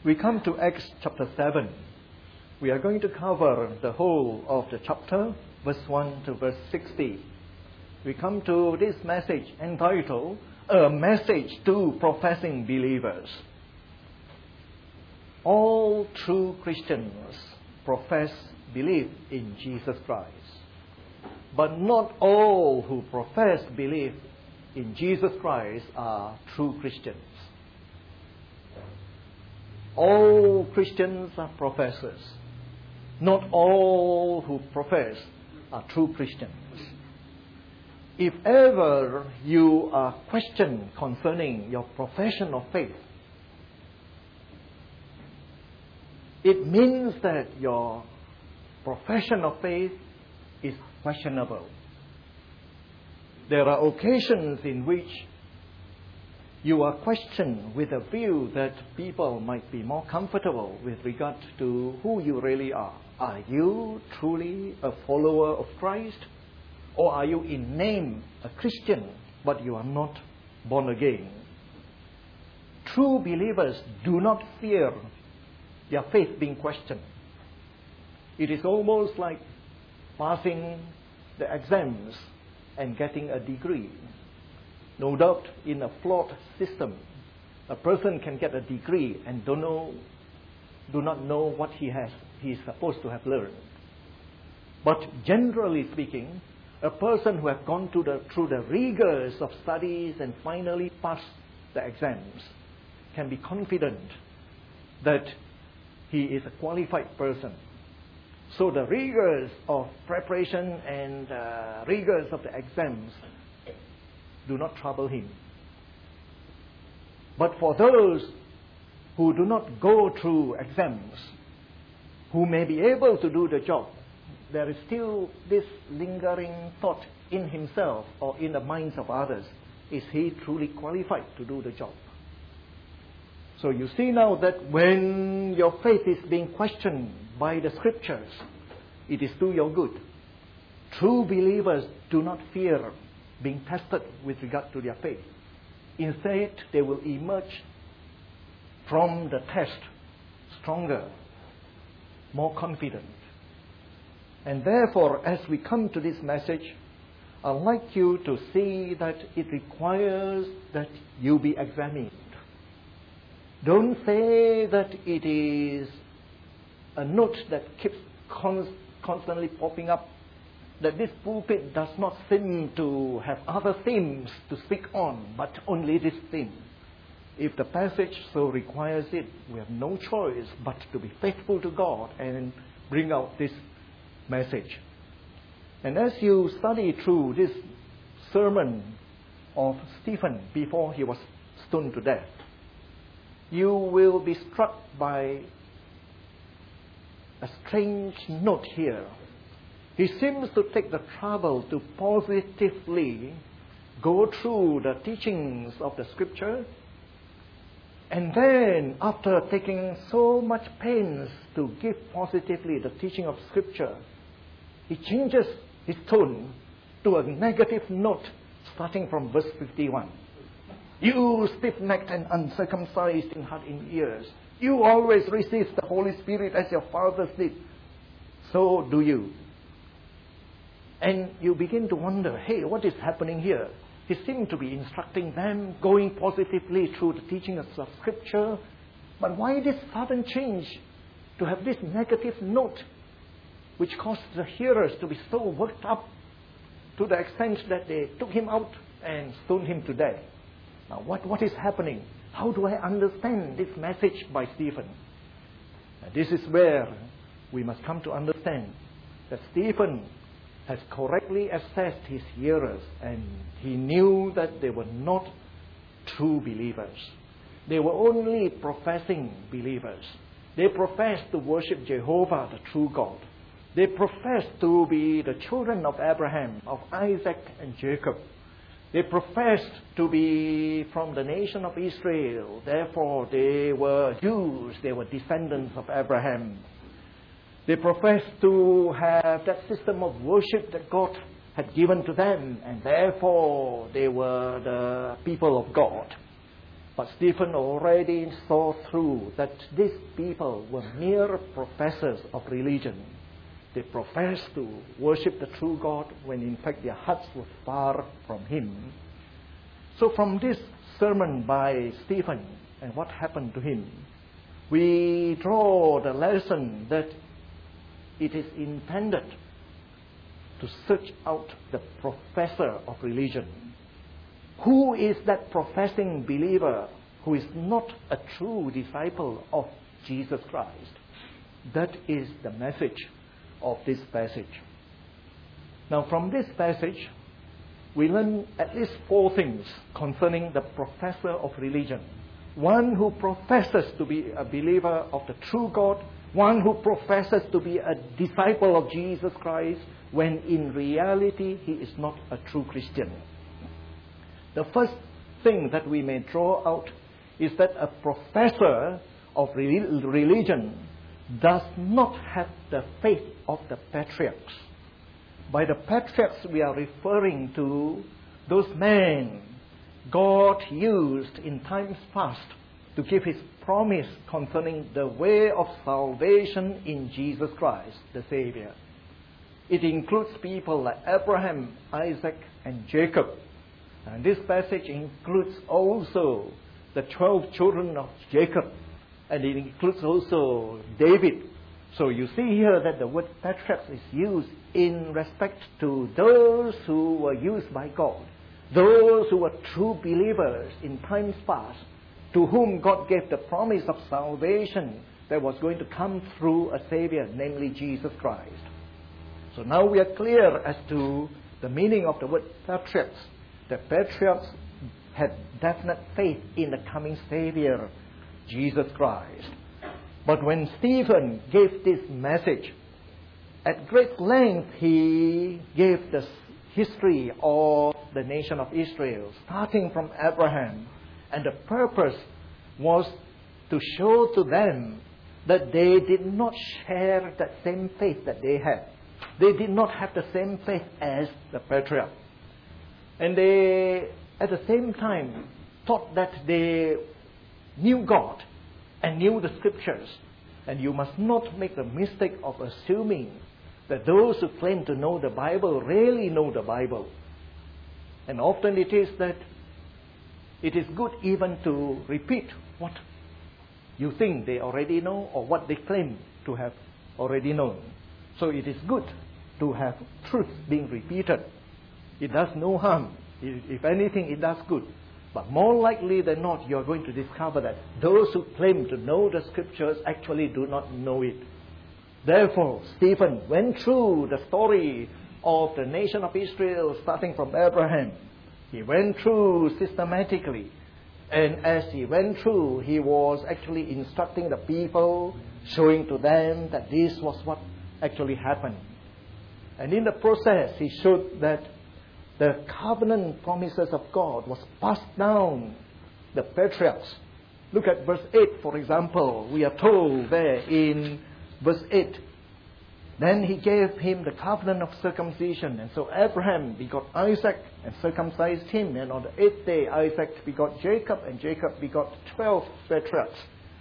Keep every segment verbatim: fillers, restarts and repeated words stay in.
We come to Acts chapter seven. We are going to cover the whole of the chapter, verse one to verse sixty. We come to this message entitled, A Message to Professing Believers. All true Christians profess belief in Jesus Christ. But not all who profess belief in Jesus Christ are true Christians. All Christians are professors. Not all who profess are true Christians. If ever you are questioned concerning your profession of faith, it means that your profession of faith is questionable. There are occasions in which you are questioned with a view that people might be more comfortable with regard to who you really are. Are you truly a follower of Christ? Or are you in name a Christian, but you are not born again? True believers do not fear their faith being questioned. It is almost like passing the exams and getting a degree. No doubt in a flawed system, a person can get a degree and don't know, do not know what he has, he is supposed to have learned. But generally speaking, a person who has gone through the, through the rigors of studies and finally passed the exams can be confident that he is a qualified person. So the rigors of preparation and uh, rigors of the exams do not trouble him. But for those who do not go through exams, who may be able to do the job, there is still this lingering thought in himself or in the minds of others. Is he truly qualified to do the job? So you see now that when your faith is being questioned by the Scriptures, it is to your good. True believers do not fear being tested with regard to their faith. Instead, they will emerge from the test stronger, more confident. And therefore, as we come to this message, I'd like you to see that it requires that you be examined. Don't say that it is a note that keeps const- constantly popping up, that this pulpit does not seem to have other themes to speak on, but only this theme. If the passage so requires it, we have no choice but to be faithful to God and bring out this message. And as you study through this sermon of Stephen before he was stoned to death, you will be struck by a strange note here. He seems to take the trouble to positively go through the teachings of the Scripture, and then after taking so much pains to give positively the teaching of Scripture, he changes his tone to a negative note starting from verse fifty-one. You stiff-necked and uncircumcised in heart and ears, you always resist the Holy Spirit as your fathers did. So do you. And you begin to wonder, hey, what is happening here? He seemed to be instructing them, going positively through the teaching of Scripture. But why this sudden change to have this negative note, which caused the hearers to be so worked up to the extent that they took him out and stoned him to death? Now, what, what is happening? How do I understand this message by Stephen? Now, this is where we must come to understand that Stephen has correctly assessed his hearers, and he knew that they were not true believers. They were only professing believers. They professed to worship Jehovah, the true God. They professed to be the children of Abraham, of Isaac and Jacob. They professed to be from the nation of Israel. Therefore, they were Jews. They were descendants of Abraham. They professed to have that system of worship that God had given to them, and therefore they were the people of God. But Stephen already saw through that these people were mere professors of religion. They professed to worship the true God when in fact their hearts were far from Him. So from this sermon by Stephen and what happened to him, we draw the lesson that it is intended to search out the professor of religion. Who is that professing believer who is not a true disciple of Jesus Christ? That is the message of this passage. Now, from this passage, we learn at least four things concerning the professor of religion. One who professes to be a believer of the true God, one who professes to be a disciple of Jesus Christ, when in reality he is not a true Christian. The first thing that we may draw out is that a professor of religion does not have the faith of the patriarchs. By the patriarchs, we are referring to those men God used in times past to give His promise concerning the way of salvation in Jesus Christ, the Savior. It includes people like Abraham, Isaac, and Jacob. And this passage includes also the twelve children of Jacob, and it includes also David. So you see here that the word patriarchs is used in respect to those who were used by God, those who were true believers in times past, to whom God gave the promise of salvation that was going to come through a Savior, namely Jesus Christ. So now we are clear as to the meaning of the word patriarchs. The patriarchs had definite faith in the coming Savior, Jesus Christ. But when Stephen gave this message, at great length he gave the history of the nation of Israel, starting from Abraham. And the purpose was to show to them that they did not share that same faith that they had. They did not have the same faith as the patriarch. And they, at the same time, thought that they knew God and knew the Scriptures. And you must not make the mistake of assuming that those who claim to know the Bible really know the Bible. And often it is that it is good even to repeat what you think they already know or what they claim to have already known. So it is good to have truth being repeated. It does no harm. If anything, it does good. But more likely than not, you are going to discover that those who claim to know the Scriptures actually do not know it. Therefore, Stephen went through the story of the nation of Israel, starting from Abraham. He went through systematically. And as he went through, he was actually instructing the people, showing to them that this was what actually happened. And in the process, he showed that the covenant promises of God was passed down the patriarchs. Look at verse eight, for example. We are told there in verse eight, then he gave him the covenant of circumcision. And so Abraham begot Isaac and circumcised him. And on the eighth day, Isaac begot Jacob, and Jacob begot twelve patriarchs.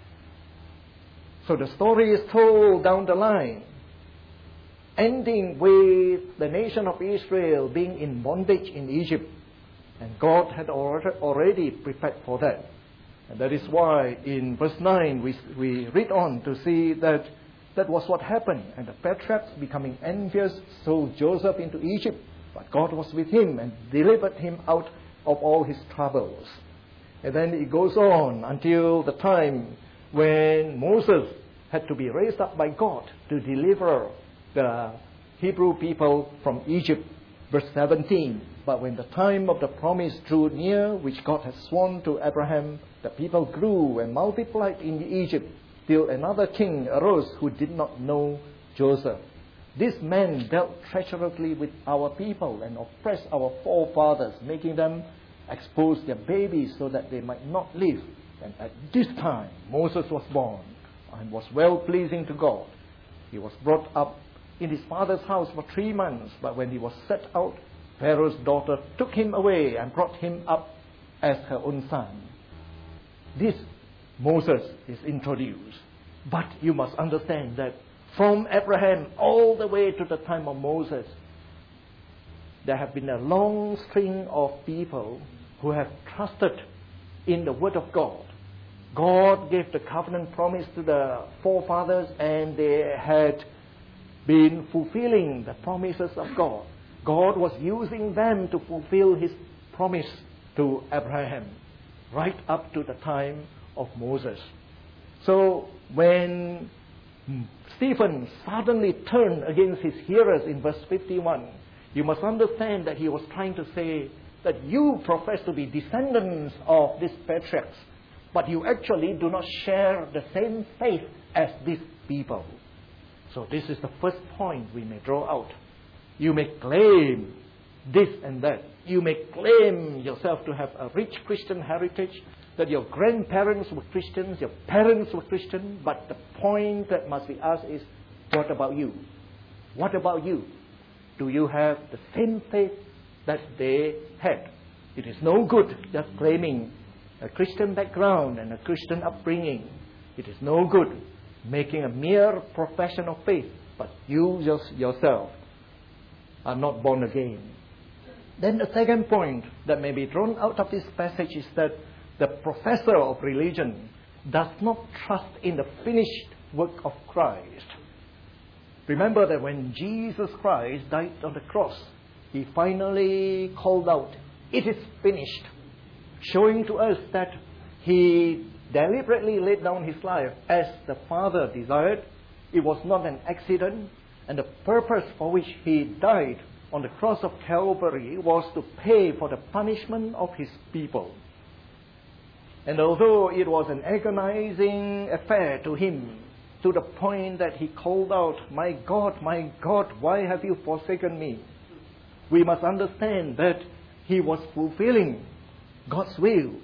So the story is told down the line, ending with the nation of Israel being in bondage in Egypt. And God had already prepared for that. And that is why in verse nine we, we read on to see that that was what happened. And the patriarchs, becoming envious, sold Joseph into Egypt. But God was with him and delivered him out of all his troubles. And then it goes on until the time when Moses had to be raised up by God to deliver the Hebrew people from Egypt. Verse seventeen, but when the time of the promise drew near, which God had sworn to Abraham, the people grew and multiplied in Egypt, till another king arose who did not know Joseph. This man dealt treacherously with our people and oppressed our forefathers, making them expose their babies so that they might not live. And at this time Moses was born and was well pleasing to God. He was brought up in his father's house for three months, but when he was set out, Pharaoh's daughter took him away and brought him up as her own son. this Moses is introduced. But you must understand that from Abraham all the way to the time of Moses, there have been a long string of people who have trusted in the Word of God. God gave the covenant promise to the forefathers, and they had been fulfilling the promises of God. God was using them to fulfill His promise to Abraham right up to the time of Moses. So when Stephen suddenly turned against his hearers in verse fifty-one, you must understand that he was trying to say that you profess to be descendants of these patriarchs, but you actually do not share the same faith as these people. So this is the first point we may draw out. You may claim this and that. You may claim yourself to have a rich Christian heritage, that your grandparents were Christians, your parents were Christian, but the point that must be asked is, what about you? What about you? Do you have the same faith that they had? It is no good just claiming a Christian background and a Christian upbringing. It is no good making a mere profession of faith, but you just yourself are not born again. Then the second point that may be drawn out of this passage is that the professor of religion does not trust in the finished work of Christ. Remember that when Jesus Christ died on the cross, He finally called out, "It is finished," showing to us that He deliberately laid down His life as the Father desired. It was not an accident, and the purpose for which He died on the cross of Calvary was to pay for the punishment of His people. And although it was an agonizing affair to Him, to the point that He called out, "My God, my God, why have you forsaken me?" we must understand that He was fulfilling God's will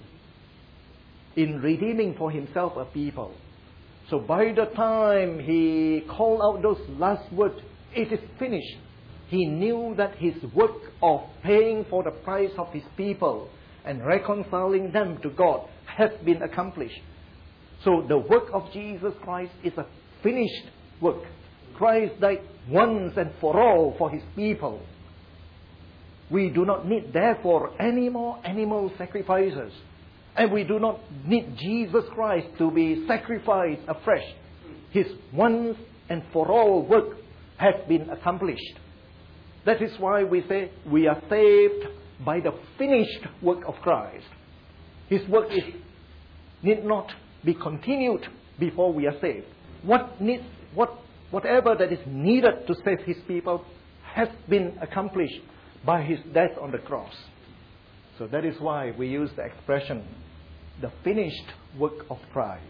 in redeeming for Himself a people. So by the time He called out those last words, "It is finished," He knew that His work of paying for the price of His people and reconciling them to God has been accomplished. So the work of Jesus Christ is a finished work. Christ died once and for all for His people. We do not need, therefore, any more animal sacrifices. And we do not need Jesus Christ to be sacrificed afresh. His once and for all work has been accomplished. That is why we say we are saved by the finished work of Christ. His work is, need not be continued before we are saved. What needs, what, whatever that is needed to save His people has been accomplished by His death on the cross. So that is why we use the expression, the finished work of Christ.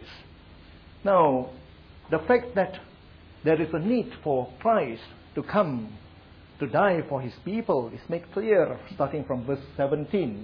Now, the fact that there is a need for Christ to come to die for His people is made clear starting from verse seventeen.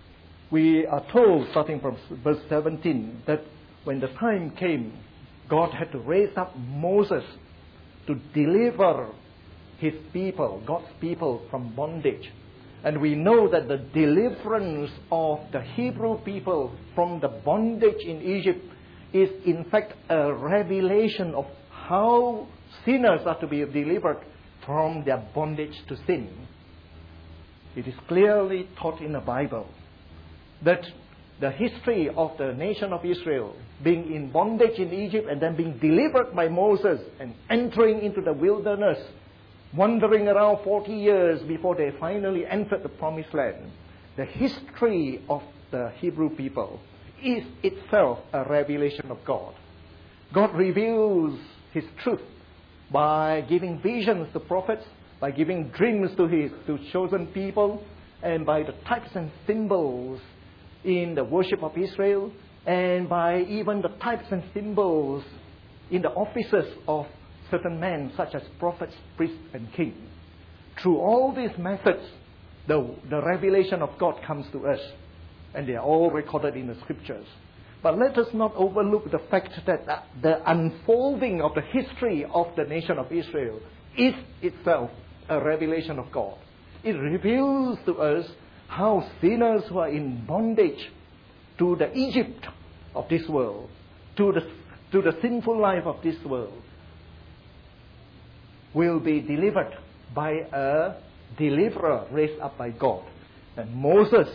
We are told, starting from verse seventeen, that when the time came, God had to raise up Moses to deliver His people, God's people, from bondage. And we know that the deliverance of the Hebrew people from the bondage in Egypt is in fact a revelation of how sinners are to be delivered from their bondage to sin. It is clearly taught in the Bible that the history of the nation of Israel being in bondage in Egypt and then being delivered by Moses and entering into the wilderness, wandering around forty years before they finally entered the promised land. The history of the Hebrew people is itself a revelation of God. God reveals His truth by giving visions to prophets, by giving dreams to His to chosen people, and by the types and symbols in the worship of Israel, and by even the types and symbols in the offices of certain men such as prophets, priests, and kings. Through all these methods, the, the revelation of God comes to us, and they are all recorded in the Scriptures. But let us not overlook the fact that the unfolding of the history of the nation of Israel is itself a revelation of God. It reveals to us how sinners who are in bondage to the Egypt of this world, to the, to the sinful life of this world, will be delivered by a deliverer raised up by God. And Moses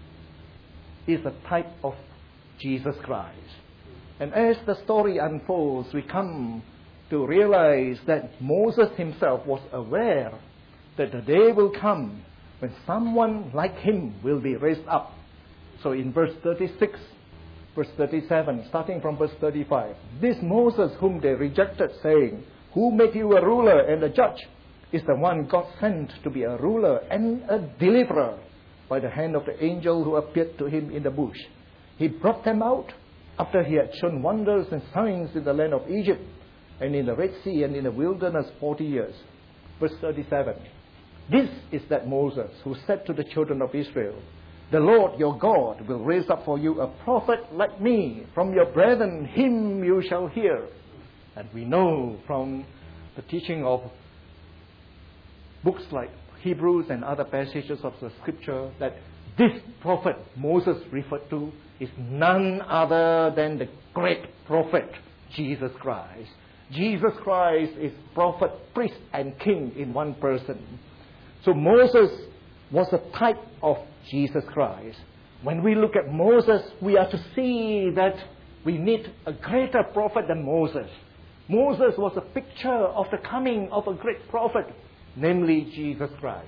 is a type of Jesus Christ. And as the story unfolds, we come to realize that Moses himself was aware that the day will come when someone like him will be raised up. So in verse thirty-six, verse thirty-seven, starting from verse thirty-five, this Moses whom they rejected, saying, who made you a ruler and a judge, is the one God sent to be a ruler and a deliverer by the hand of the angel who appeared to him in the bush. He brought them out after he had shown wonders and signs in the land of Egypt and in the Red Sea and in the wilderness forty years. Verse thirty-seven. This is that Moses who said to the children of Israel, the Lord your God will raise up for you a prophet like me. From your brethren him you shall hear. And we know from the teaching of books like Hebrews and other passages of the scripture that this prophet Moses referred to is none other than the great prophet Jesus Christ. Jesus Christ is prophet, priest, and king in one person. So Moses was a type of Jesus Christ. When we look at Moses, we are to see that we need a greater prophet than Moses. Moses was a picture of the coming of a great prophet, namely Jesus Christ.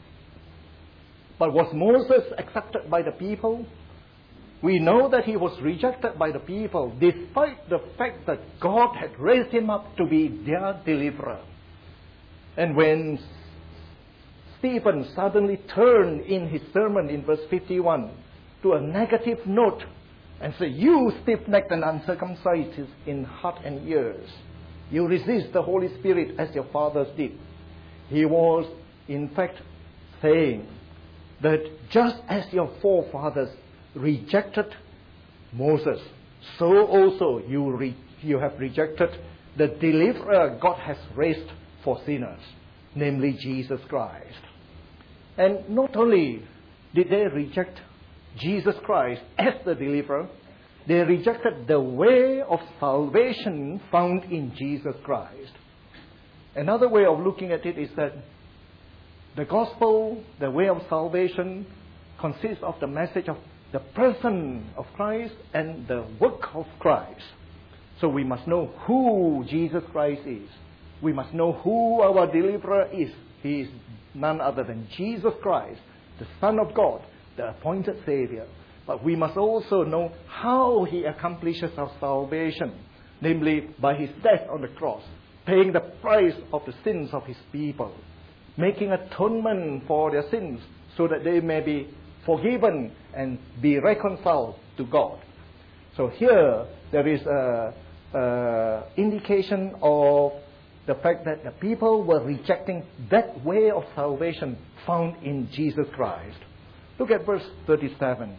But was Moses accepted by the people? We know that he was rejected by the people, despite the fact that God had raised him up to be their deliverer. And when Stephen suddenly turned in his sermon in verse fifty-one to a negative note and said, you stiff-necked and uncircumcised in heart and ears, you resist the Holy Spirit as your fathers did. He was, in fact, saying that just as your forefathers rejected Moses, so also you, re- you have rejected the deliverer God has raised for sinners, namely Jesus Christ. And not only did they reject Jesus Christ as the deliverer, they rejected the way of salvation found in Jesus Christ. Another way of looking at it is that the gospel, the way of salvation, consists of the message of the person of Christ and the work of Christ. So we must know who Jesus Christ is. We must know who our deliverer is. He is none other than Jesus Christ, the Son of God, the appointed Savior. But we must also know how he accomplishes our salvation, namely by his death on the cross, paying the price of the sins of his people, making atonement for their sins so that they may be forgiven and be reconciled to God. So here there is a, a indication of the fact that the people were rejecting that way of salvation found in Jesus Christ. Look at verse thirty-seven.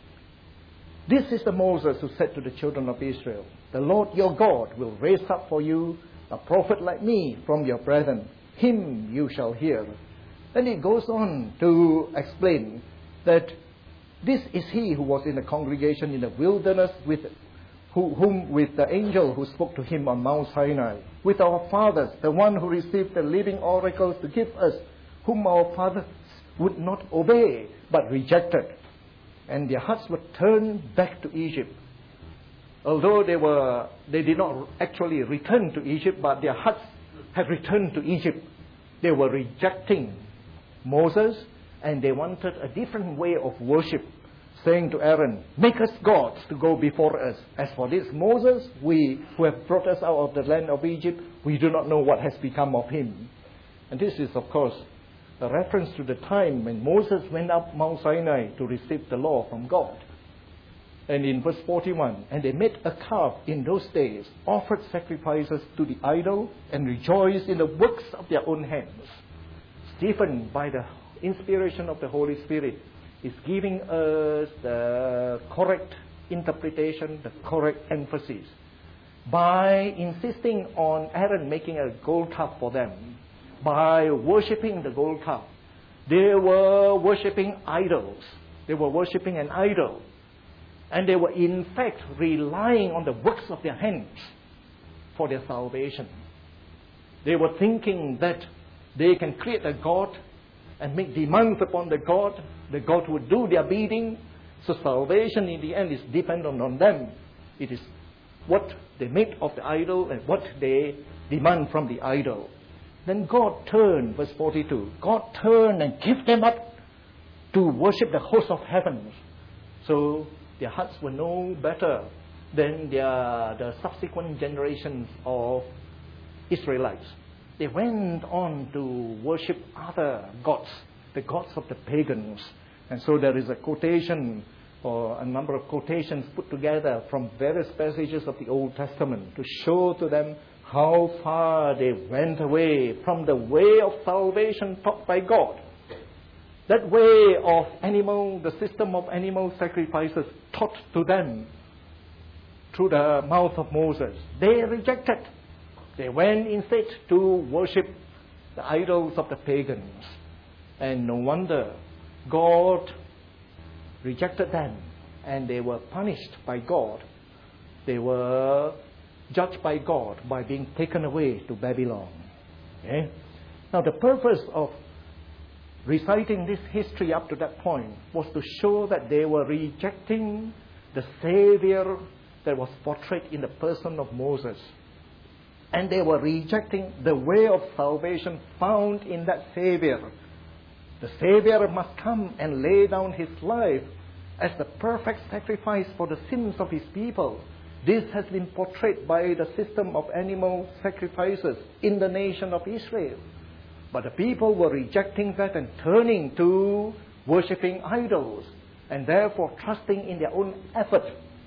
This is the Moses who said to the children of Israel, the Lord your God will raise up for you a prophet like me from your brethren. Him you shall hear. Then it goes on to explain that this is he who was in the congregation in the wilderness with who, whom with the angel who spoke to him on Mount Sinai, with our fathers, the one who received the living oracles to give us, whom our fathers would not obey, but rejected. And their hearts were turned back to Egypt. Although they were, they did not actually return to Egypt, but their hearts had returned to Egypt. They were rejecting Moses, and they wanted a different way of worship, saying to Aaron, make us gods to go before us. As for this Moses, we who have brought us out of the land of Egypt, we do not know what has become of him. And this is, of course, a reference to the time when Moses went up Mount Sinai to receive the law from God. And in verse forty-one, and they made a calf in those days, offered sacrifices to the idol, and rejoiced in the works of their own hands. Stephen, by the inspiration of the Holy Spirit, is giving us the correct interpretation, the correct emphasis, by insisting on Aaron making a gold calf for them, by worshipping the gold calf. They were worshipping idols. They were worshipping an idol. And they were in fact relying on the works of their hands for their salvation. They were thinking that they can create a god and make demands upon the god. The god would do their bidding. So salvation in the end is dependent on them. It is what they make of the idol and what they demand from the idol. Then God turned, verse forty-two, God turned and gave them up to worship the host of heavens. So their hearts were no better than their, the subsequent generations of Israelites. They went on to worship other gods, the gods of the pagans. And so there is a quotation or a number of quotations put together from various passages of the Old Testament to show to them how far they went away from the way of salvation taught by God. That way of animal, the system of animal sacrifices taught to them through the mouth of Moses, they rejected. They went instead to worship the idols of the pagans. And no wonder God rejected them and they were punished by God. They were judged by God by being taken away to Babylon. Okay? Now the purpose of reciting this history up to that point was to show that they were rejecting the Savior that was portrayed in the person of Moses. And they were rejecting the way of salvation found in that Savior. The Savior must come and lay down His life as the perfect sacrifice for the sins of His people. This has been portrayed by the system of animal sacrifices in the nation of Israel. But the people were rejecting that and turning to worshipping idols and therefore trusting in their own effort.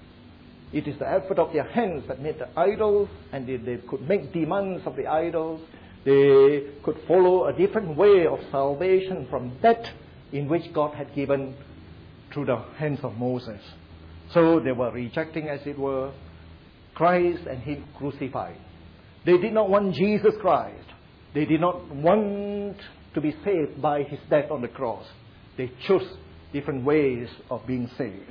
It is the effort of their hands that made the idols, and they, they could make demands of the idols. They could follow a different way of salvation from that in which God had given through the hands of Moses. So they were rejecting, as it were, Christ and Him crucified. They did not want Jesus Christ. They did not want to be saved by His death on the cross. They chose different ways of being saved.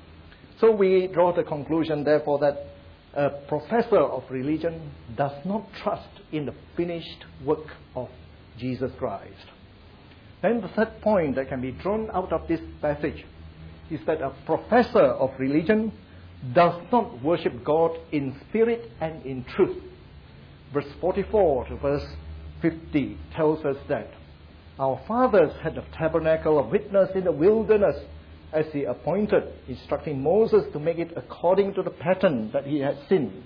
So we draw the conclusion, therefore, that a professor of religion does not trust in the finished work of Jesus Christ. Then the third point that can be drawn out of this passage is that a professor of religion does not worship God in spirit and in truth. Verse forty-four to verse fifty tells us that our fathers had the tabernacle of witness in the wilderness, as He appointed, instructing Moses to make it according to the pattern that he had seen.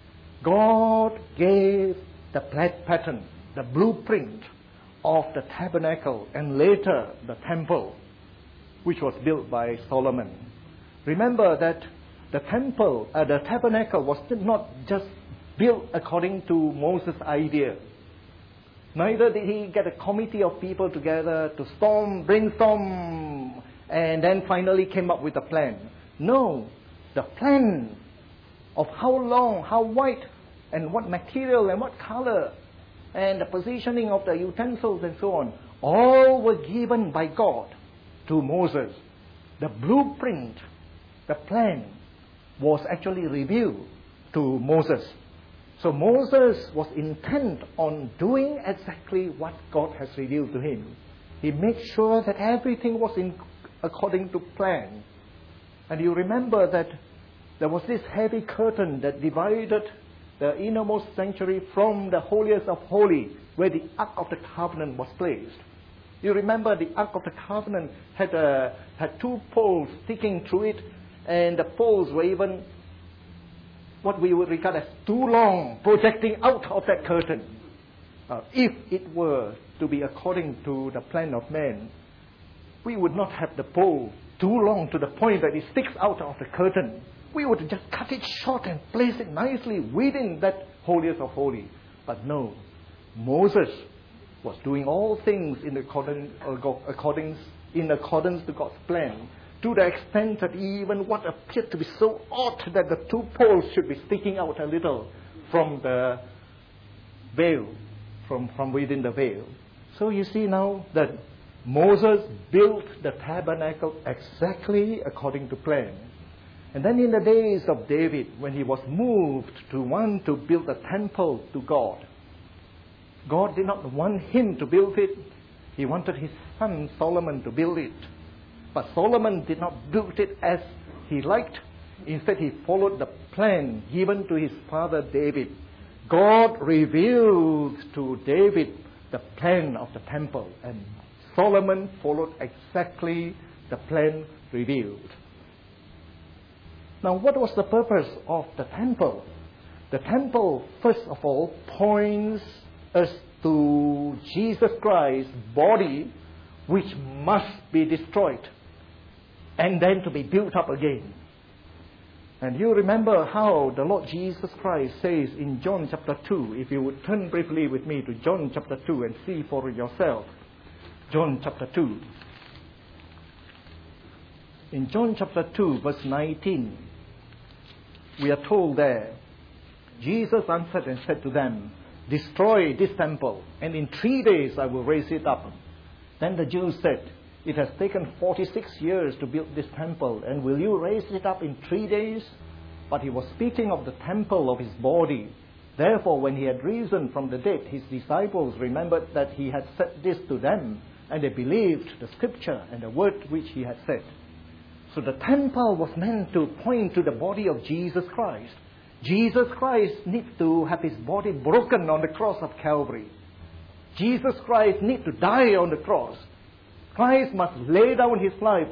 God gave the pattern, the blueprint of the tabernacle and later the temple, which was built by Solomon. Remember that the temple, uh, the tabernacle was not just built according to Moses' idea. Neither did he get a committee of people together to storm, brainstorm, and then finally came up with a plan. No, the plan of how long, how wide, and what material and what color, and the positioning of the utensils and so on, all were given by God to Moses. The blueprint, the plan, was actually revealed to Moses. So Moses was intent on doing exactly what God has revealed to him. He made sure that everything was in according to plan. And you remember that there was this heavy curtain that divided the innermost sanctuary from the holiest of holies, where the Ark of the Covenant was placed. You remember the Ark of the Covenant had, a, had two poles sticking through it, and the poles were even what we would regard as too long, projecting out of that curtain. Uh, if it were to be according to the plan of man, we would not have the pole too long to the point that it sticks out of the curtain. We would just cut it short and place it nicely within that holiest of holies. But no, Moses was doing all things in accordance, according, in accordance to God's plan, to the extent that even what appeared to be so odd that the two poles should be sticking out a little from the veil, from, from within the veil. So you see now that Moses built the tabernacle exactly according to plan. And then in the days of David, when he was moved to want to build a temple to God, God did not want him to build it. He wanted his son Solomon to build it. But Solomon did not build it as he liked. Instead, he followed the plan given to his father David. God revealed to David the plan of the temple, and Solomon followed exactly the plan revealed. Now, what was the purpose of the temple? The temple, first of all, points us to Jesus Christ's body, which must be destroyed and then to be built up again. And you remember how the Lord Jesus Christ says in John chapter two, if you would turn briefly with me to John chapter two and see for yourself. John chapter two. In John chapter two, verse nineteen, we are told there, Jesus answered and said to them, "Destroy this temple, and in three days I will raise it up." Then the Jews said, "It has taken forty-six years to build this temple, and will you raise it up in three days?" But he was speaking of the temple of his body. Therefore, when he had risen from the dead, his disciples remembered that he had said this to them, and they believed the scripture and the word which he had said. So the temple was meant to point to the body of Jesus Christ. Jesus Christ needs to have his body broken on the cross of Calvary. Jesus Christ needs to die on the cross. Christ must lay down his life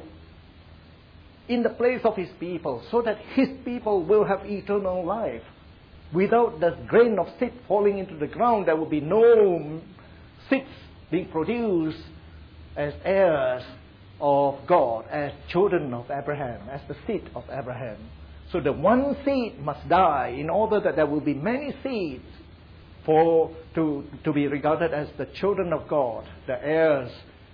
in the place of his people so that his people will have eternal life. Without the grain of seed falling into the ground, there will be no seeds being produced as heirs of God, as children of Abraham, as the seed of Abraham. So the one seed must die in order that there will be many seeds for to, to be regarded as the children of God, the heirs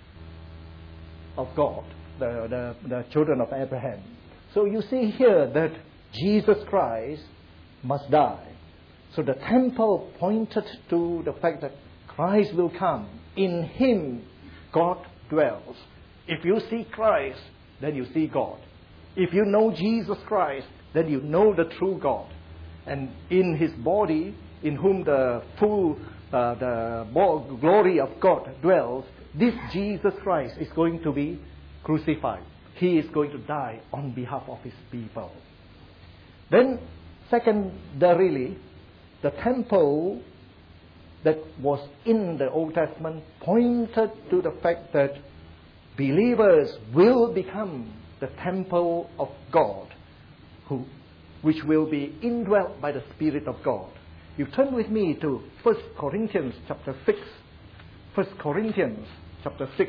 of God, the, the, the children of Abraham. So you see here that Jesus Christ must die. So the temple pointed to the fact that Christ will come. In him, God dwells. If you see Christ, then you see God. If you know Jesus Christ, then you know the true God. And in his body, in whom the full uh, the glory of God dwells, this Jesus Christ is going to be crucified. He is going to die on behalf of his people. Then, secondarily, the temple that was in the Old Testament pointed to the fact that believers will become the temple of God, who, which will be indwelt by the Spirit of God. You turn with me to First Corinthians chapter six. First Corinthians chapter six.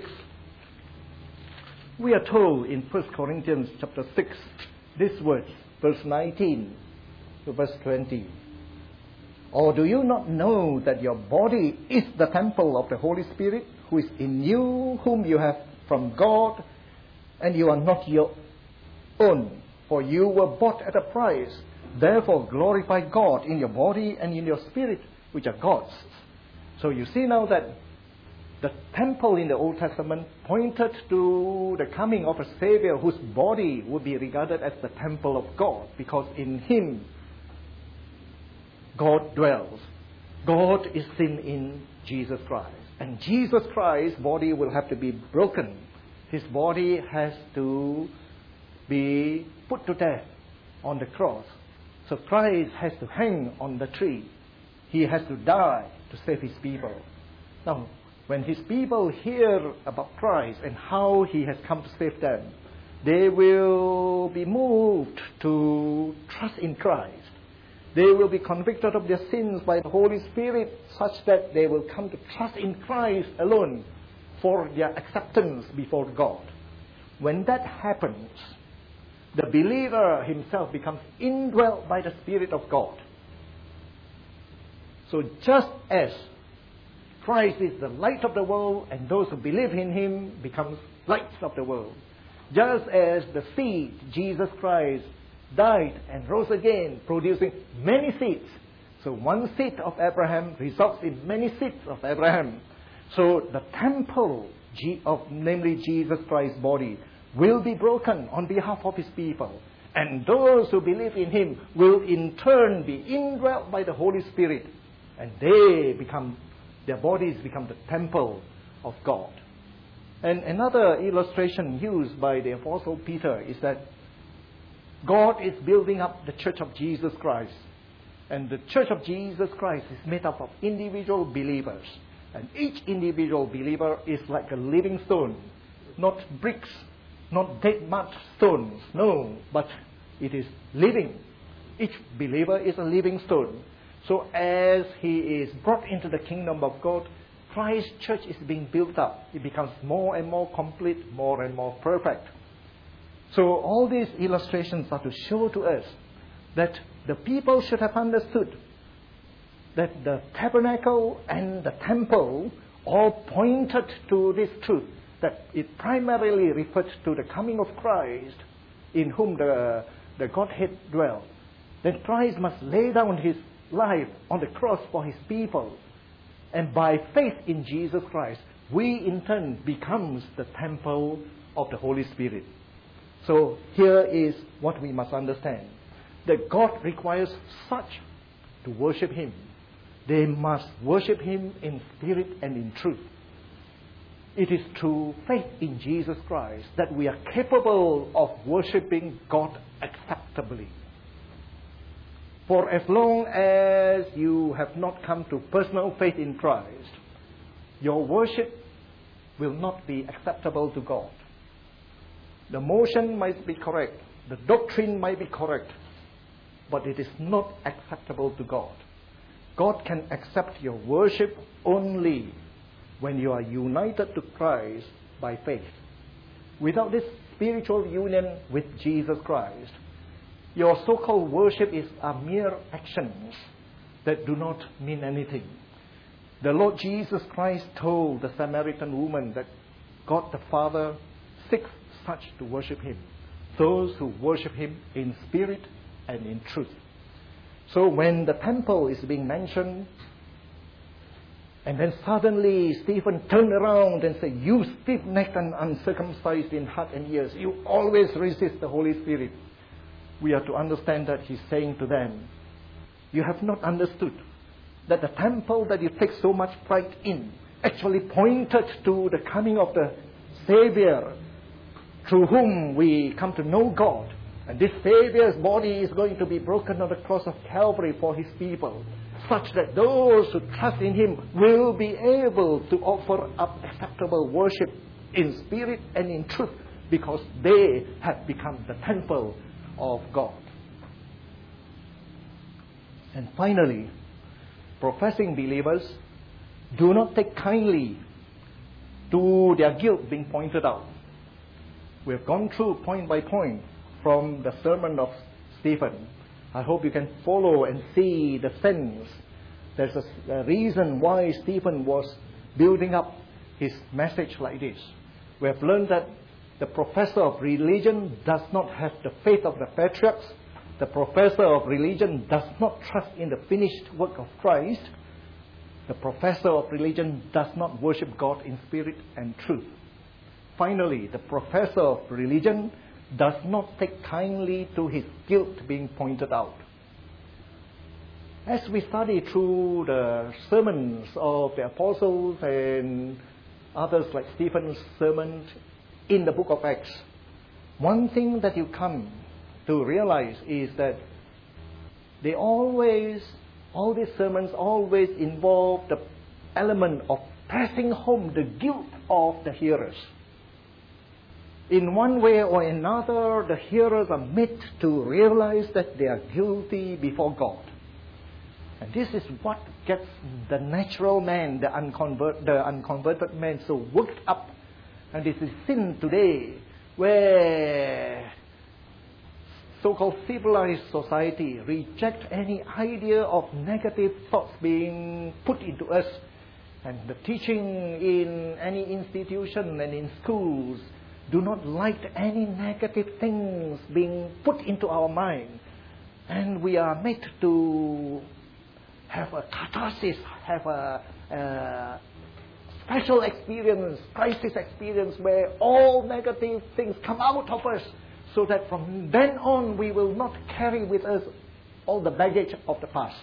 We are told in First Corinthians chapter six, these words, verse nineteen to verse twenty. Or do you not know that your body is the temple of the Holy Spirit, who is in you, whom you have from God, and you are not your own, for you were bought at a price. Therefore glorify God in your body and in your spirit, which are God's. So you see now that the temple in the Old Testament pointed to the coming of a Savior whose body would be regarded as the temple of God, because in him God dwells. God is seen in Jesus Christ. And Jesus Christ's body will have to be broken. His body has to be put to death on the cross. So Christ has to hang on the tree. He has to die to save his people. Now, when his people hear about Christ and how he has come to save them, they will be moved to trust in Christ. They will be convicted of their sins by the Holy Spirit, such that they will come to trust in Christ alone for their acceptance before God. When that happens, the believer himself becomes indwelt by the Spirit of God. So just as Christ is the light of the world, and those who believe in him becomes lights of the world. Just as the seed, Jesus Christ, died and rose again, producing many seeds. So one seed of Abraham results in many seeds of Abraham. So the temple of, namely Jesus Christ's body, will be broken on behalf of his people. And those who believe in him will in turn be indwelt by the Holy Spirit. And they become, their bodies become the temple of God. And another illustration used by the Apostle Peter is that God is building up the church of Jesus Christ. And the church of Jesus Christ is made up of individual believers. And each individual believer is like a living stone. Not bricks, not dead mud stones. No, but it is living. Each believer is a living stone. So as he is brought into the kingdom of God, Christ's church is being built up. It becomes more and more complete, more and more perfect. So all these illustrations are to show to us that the people should have understood that the tabernacle and the temple all pointed to this truth, that it primarily referred to the coming of Christ, in whom the, the Godhead dwelt. Then Christ must lay down his life on the cross for his people. And by faith in Jesus Christ, we in turn becomes the temple of the Holy Spirit. So here is what we must understand. That God requires such to worship him. They must worship him in spirit and in truth. It is through faith in Jesus Christ that we are capable of worshiping God acceptably. For as long as you have not come to personal faith in Christ, your worship will not be acceptable to God. The motion might be correct, the doctrine might be correct, but it is not acceptable to God. God can accept your worship only when you are united to Christ by faith. Without this spiritual union with Jesus Christ, your so-called worship is a mere actions that do not mean anything. The Lord Jesus Christ told the Samaritan woman that God the Father seeks such to worship him, those who worship him in spirit and in truth. So when the temple is being mentioned, and then suddenly Stephen turned around and said, "You stiff-necked and uncircumcised in heart and ears, you always resist the Holy Spirit." We are to understand that he's saying to them, you have not understood that the temple that you take so much pride in actually pointed to the coming of the Savior, through whom we come to know God. And this Savior's body is going to be broken on the cross of Calvary for his people, such that those who trust in him will be able to offer up acceptable worship in spirit and in truth, because they have become the temple of God. And finally, professing believers do not take kindly to their guilt being pointed out. We have gone through point by point from the sermon of Stephen. I hope you can follow and see the sense. There's a, a reason why Stephen was building up his message like this. We have learned that the professor of religion does not have the faith of the patriarchs. The professor of religion does not trust in the finished work of Christ. The professor of religion does not worship God in spirit and truth. Finally, the professor of religion does not take kindly to his guilt being pointed out. As we study through the sermons of the apostles and others like Stephen's sermon in the book of Acts, one thing that you come to realize is that they always, all these sermons always involve the element of pressing home the guilt of the hearers. In one way or another, the hearers are made to realize that they are guilty before God. And this is what gets the natural man, the, unconvert, the unconverted man, so worked up. And this is sin today, where so-called civilized society reject any idea of negative thoughts being put into us. And the teaching in any institution and in schools do not like any negative things being put into our mind. And we are made to have a catharsis, have a, a special experience, crisis experience, where all negative things come out of us, so that from then on we will not carry with us all the baggage of the past.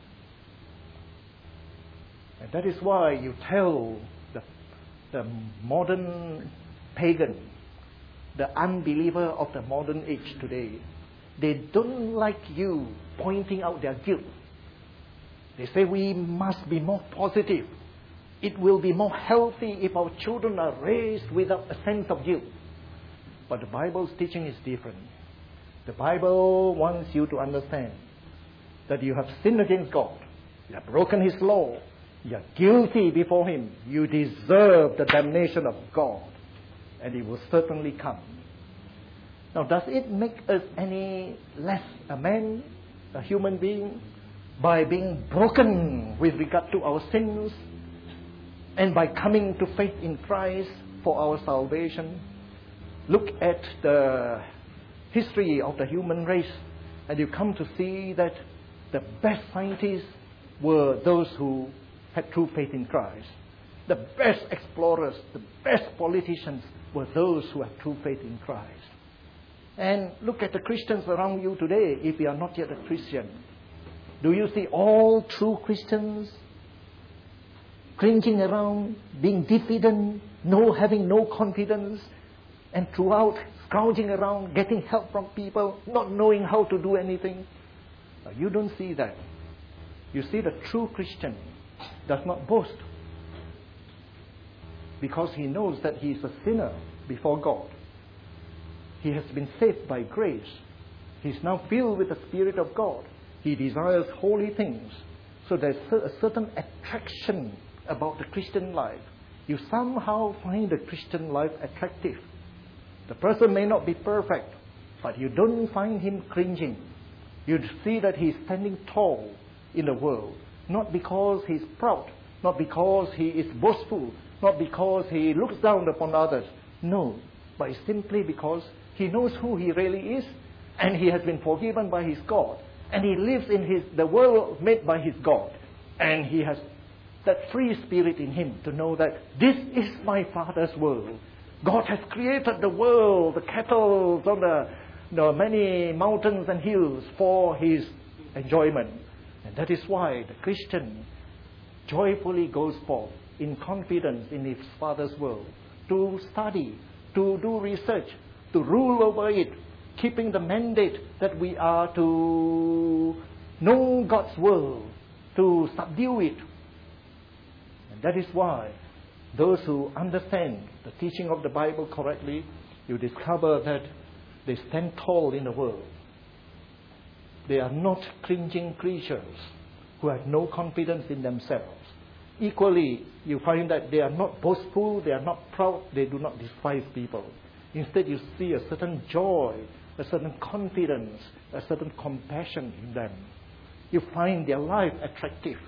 And that is why you tell the, the modern pagan, the unbeliever of the modern age today, they don't like you pointing out their guilt. They say we must be more positive. It will be more healthy if our children are raised without a sense of guilt. But the Bible's teaching is different. The Bible wants you to understand that you have sinned against God. You have broken His law. You are guilty before Him. You deserve the damnation of God. And it will certainly come. Now, does it make us any less a man, a human being, by being broken with regard to our sins and by coming to faith in Christ for our salvation? Look at the history of the human race, and you come to see that the best scientists were those who had true faith in Christ. The best explorers, the best politicians were those who had true faith in Christ. And look at the Christians around you today, if you are not yet a Christian. Do you see all true Christians cringing around, being diffident, no having no confidence, and throughout scrounging around, getting help from people, not knowing how to do anything? You don't see that. You see, the true Christian does not boast because he knows that he is a sinner before God. He has been saved by grace. He is now filled with the Spirit of God. He desires holy things. So there's a certain attraction about the Christian life. You somehow find the Christian life attractive. The person may not be perfect, but you don't find him cringing. You see that he's standing tall in the world, not because he's proud, not because he is boastful, not because he looks down upon others. No, but it's simply because he knows who he really is, and he has been forgiven by his God, and he lives in his the world made by his God, and he has that free spirit in him to know that this is my Father's world. God has created the world, the cattle on the, the many mountains and hills for his enjoyment. And that is why the Christian joyfully goes forth in confidence in his Father's world to study, to do research, to rule over it, keeping the mandate that we are to know God's world, to subdue it. And that is why those who understand the teaching of the Bible correctly, you discover that they stand tall in the world. They are not cringing creatures who have no confidence in themselves. Equally, you find that they are not boastful, they are not proud, they do not despise people. Instead, you see a certain joy, a certain confidence, a certain compassion in them. You find their life attractive.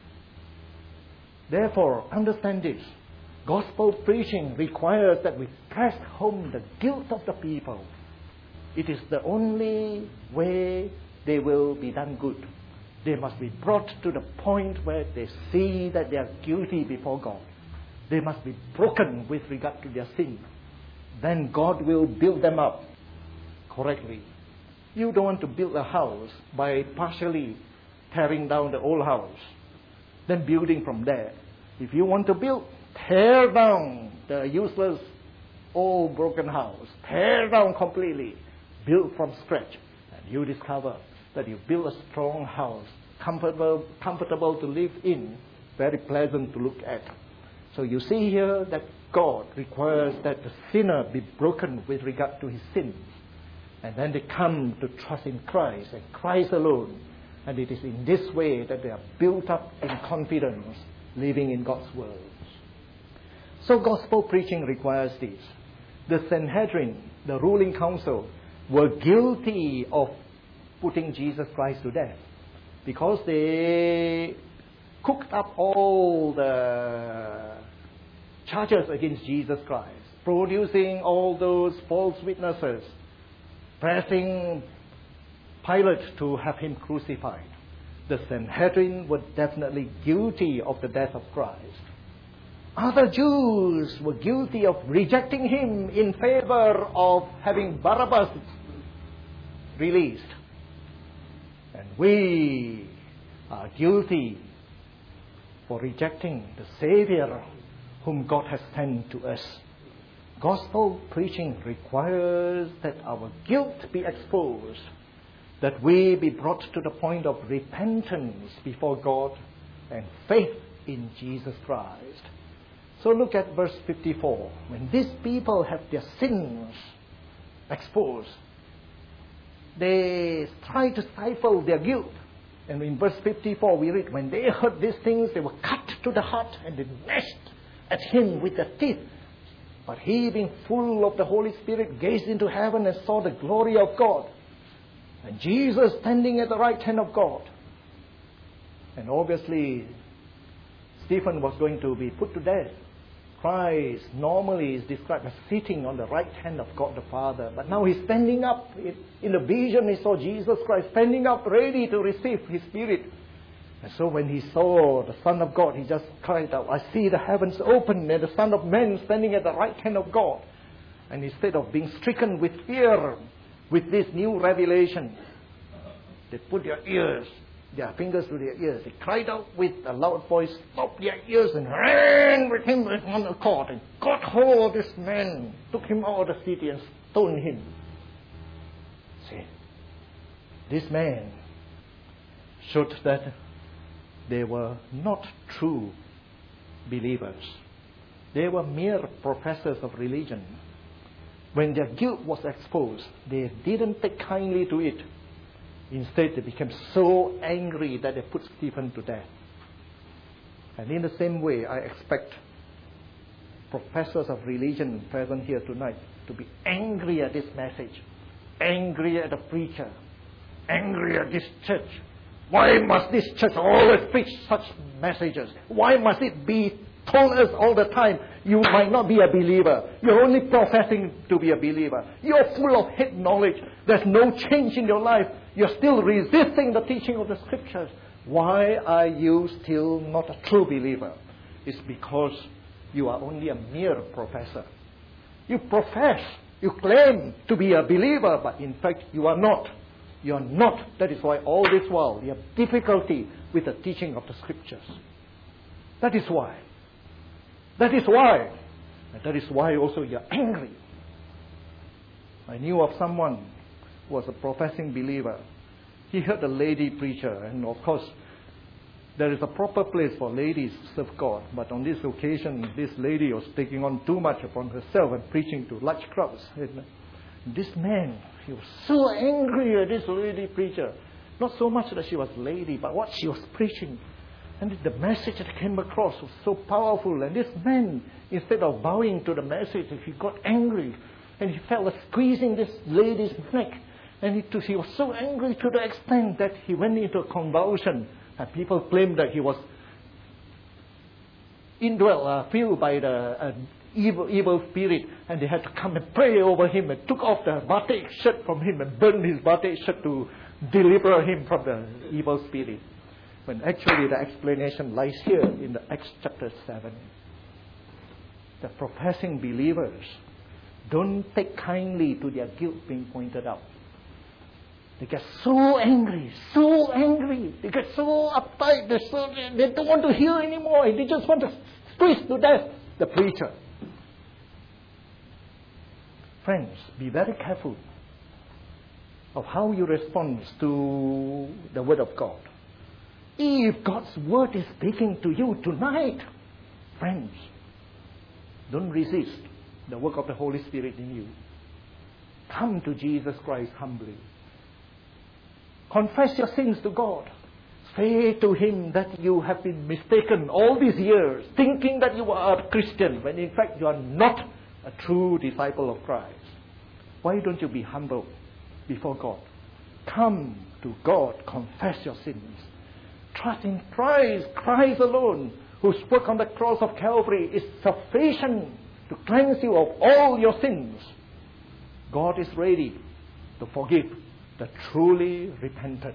Therefore, understand this. Gospel preaching requires that we press home the guilt of the people. It is the only way they will be done good. They must be brought to the point where they see that they are guilty before God. They must be broken with regard to their sin. Then God will build them up correctly. You don't want to build a house by partially tearing down the old house, then building from there. If you want to build, tear down the useless old broken house. Tear down completely. Build from scratch. And you discover that you build a strong house, comfortable, comfortable to live in, very pleasant to look at. So you see here that God requires that the sinner be broken with regard to his sins. And then they come to trust in Christ and Christ alone. And it is in this way that they are built up in confidence, living in God's world. So gospel preaching requires this. The Sanhedrin, the ruling council, were guilty of putting Jesus Christ to death because they cooked up all the charges against Jesus Christ, producing all those false witnesses, pressing Pilate to have him crucified. The Sanhedrin were definitely guilty of the death of Christ. Other Jews were guilty of rejecting him in favor of having Barabbas released. And we are guilty for rejecting the Savior whom God has sent to us. Gospel preaching requires that our guilt be exposed, that we be brought to the point of repentance before God and faith in Jesus Christ. So look at verse fifty-four. When these people have their sins exposed, they try to stifle their guilt. And in verse fifty-four we read, when they heard these things, they were cut to the heart and they gnashed at him with their teeth. But he, being full of the Holy Spirit, gazed into heaven and saw the glory of God, and Jesus standing at the right hand of God. And obviously, Stephen was going to be put to death. Christ normally is described as sitting on the right hand of God the Father. But now he's standing up. In the vision, he saw Jesus Christ standing up, ready to receive his Spirit. And so when he saw the Son of God, he just cried out, I see the heavens open and the Son of Man standing at the right hand of God. And instead of being stricken with fear with this new revelation, they put their ears, their fingers to their ears. They cried out with a loud voice, stopped their ears, and ran with him with one accord, and got hold of this man, took him out of the city and stoned him. See, this man showed that they were not true believers. They were mere professors of religion. When their guilt was exposed, they didn't take kindly to it. Instead, they became so angry that they put Stephen to death. And in the same way, I expect professors of religion present here tonight to be angry at this message, angry at the preacher, angry at this church. Why must this church always preach such messages? Why must it be told us all the time, you might not be a believer. You're only professing to be a believer. You're full of head knowledge. There's no change in your life. You're still resisting the teaching of the Scriptures. Why are you still not a true believer? It's because you are only a mere professor. You profess, you claim to be a believer, but in fact you are not. You are not. That is why all this while you have difficulty with the teaching of the Scriptures. That is why. That is why. And that is why also you are angry. I knew of someone who was a professing believer. He heard a lady preacher, and of course there is a proper place for ladies to serve God. But on this occasion, this lady was taking on too much upon herself and preaching to large crowds. And this man, he was so angry at this lady preacher. Not so much that she was lady, but what she was preaching. And the message that came across was so powerful. And this man, instead of bowing to the message, he got angry. And he felt like squeezing this lady's neck. And he, he was so angry to the extent that he went into a convulsion. And people claimed that he was indwelt, uh, filled by the uh, evil, evil spirit. And they had to come and pray over him and took off the batik shirt from him and burned his batik shirt to deliver him from the evil spirit. When actually the explanation lies here in the Acts chapter seven. The professing believers don't take kindly to their guilt being pointed out. They get so angry, so angry. They get so uptight. They, so, they don't want to hear anymore. They just want to squeeze to death the preacher. Friends, be very careful of how you respond to the Word of God. If God's Word is speaking to you tonight, friends, don't resist the work of the Holy Spirit in you. Come to Jesus Christ humbly. Confess your sins to God. Say to Him that you have been mistaken all these years, thinking that you are a Christian, when in fact you are not a true disciple of Christ. Why don't you be humble before God? Come to God, confess your sins. Trust in Christ, Christ alone, whose work on the cross of Calvary is sufficient to cleanse you of all your sins. God is ready to forgive the truly repentant.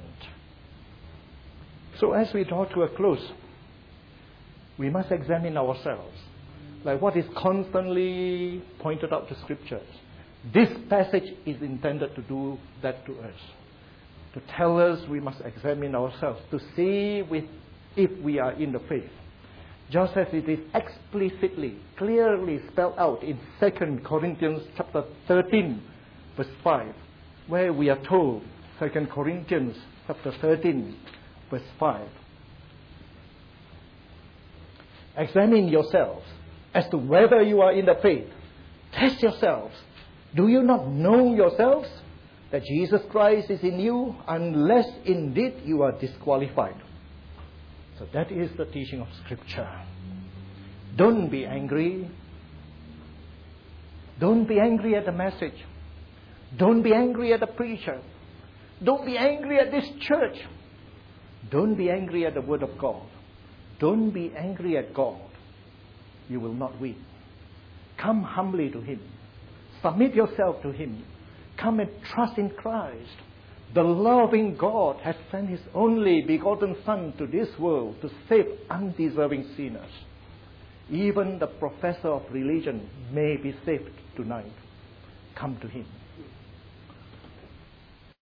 So as we draw to a close, we must examine ourselves. like what is constantly pointed out to Scriptures. This passage is intended to do that to us, to tell us we must examine ourselves, to see with, if we are in the faith. Just as it is explicitly, clearly spelled out in Second Corinthians chapter thirteen, verse five, where we are told, Second Corinthians chapter thirteen, verse five, examine yourselves as to whether you are in the faith. Test yourselves. Do you not know yourselves that Jesus Christ is in you, unless indeed you are disqualified? So that is the teaching of Scripture. Don't be angry. Don't be angry at the message. Don't be angry at the preacher. Don't be angry at this church. Don't be angry at the Word of God. Don't be angry at God. You will not win. Come humbly to Him. Submit yourself to Him. Come and trust in Christ. The loving God has sent His only begotten Son to this world to save undeserving sinners. Even the professor of religion may be saved tonight. Come to Him.